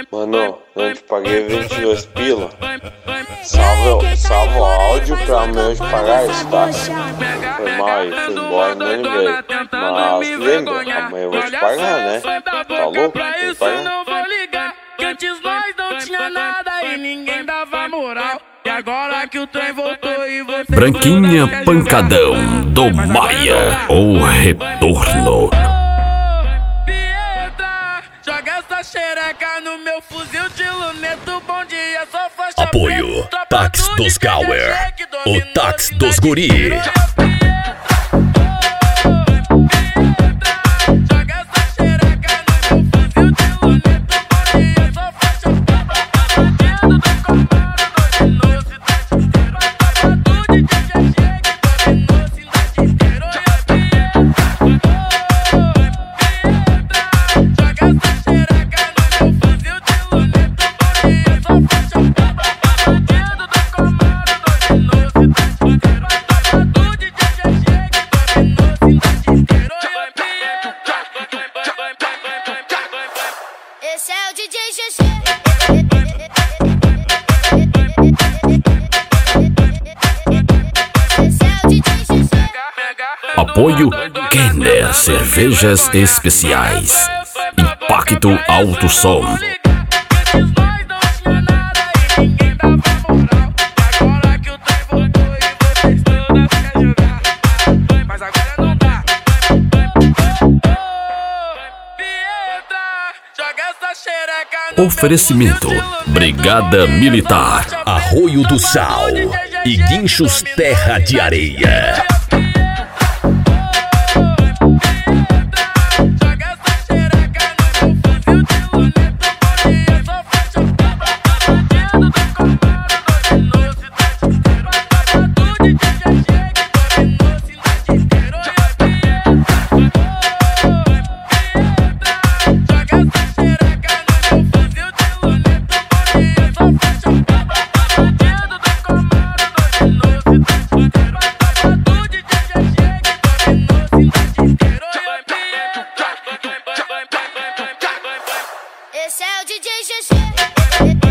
Mano, eu te paguei 22 pila. Salva o áudio pra amanhã eu te pagar isso, tá? Foi mal aí, fui embora, nem lembrei. Mas lembra, amanhã eu vou te pagar, né? Tá louco? Tem que pagar. Que antes nós não tinha nada e ninguém dava moral. E agora que o trem voltou e você... Branquinha Pancadão do Maia, o retorno. Pietra, joga essa xereca no meu fuzil de luneto. Bom dia, só faixa. Apoio Táxi dos Gauer, o táxi dos guri. Esse é o DJ GG. Apoio Kenner Cervejas Especiais. Impacto Alto Som. Oferecimento: Brigada Militar, Arroio do Sal e Guinchos Terra de Areia. Esse é o DJ GG.